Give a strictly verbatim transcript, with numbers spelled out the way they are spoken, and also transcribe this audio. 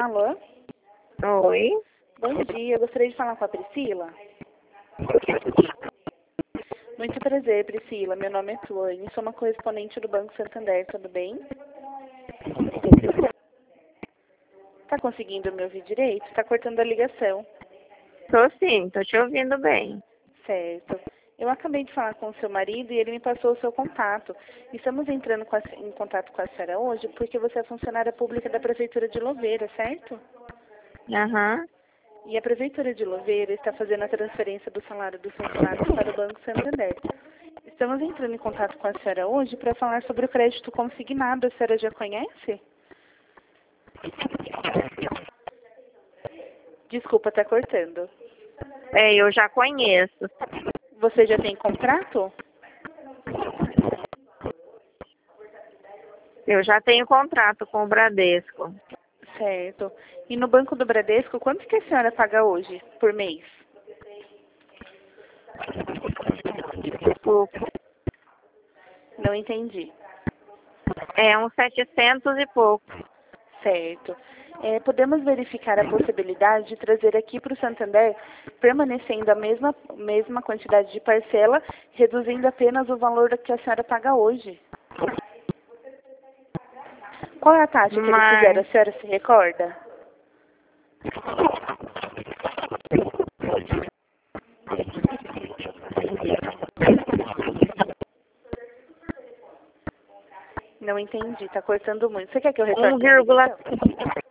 Alô? Oi. Bom dia, eu gostaria de falar com a Priscila. Muito prazer, Priscila. Meu nome é Tuane, sou uma correspondente do Banco Santander, tudo bem? Tá conseguindo me ouvir direito? Tá cortando a ligação. Tô sim, tô te ouvindo bem. Certo. Eu acabei de falar com o seu marido e ele me passou o seu contato. Estamos entrando com a- em contato com a senhora hoje porque você é funcionária pública da Prefeitura de Louveira, certo? Aham. E a Prefeitura de Louveira está fazendo a transferência do salário dos funcionários para o Banco Santander. Estamos entrando em contato com a senhora hoje para falar sobre o crédito consignado. A senhora já conhece? Desculpa, está cortando. É, eu já conheço. Você já tem contrato? Eu já tenho contrato com o Bradesco. Certo. E no Banco do Bradesco, quanto que a senhora paga hoje, por mês? Pouco. Não entendi. É uns setecentos e pouco. Certo. É, podemos verificar a possibilidade de trazer aqui para o Santander, permanecendo a mesma, mesma quantidade de parcela, reduzindo apenas o valor que a senhora paga hoje. Qual é a taxa que eles Mas fizeram? A senhora se recorda? Não entendi, está cortando muito. Você quer que eu retorne a ligação? um vírgula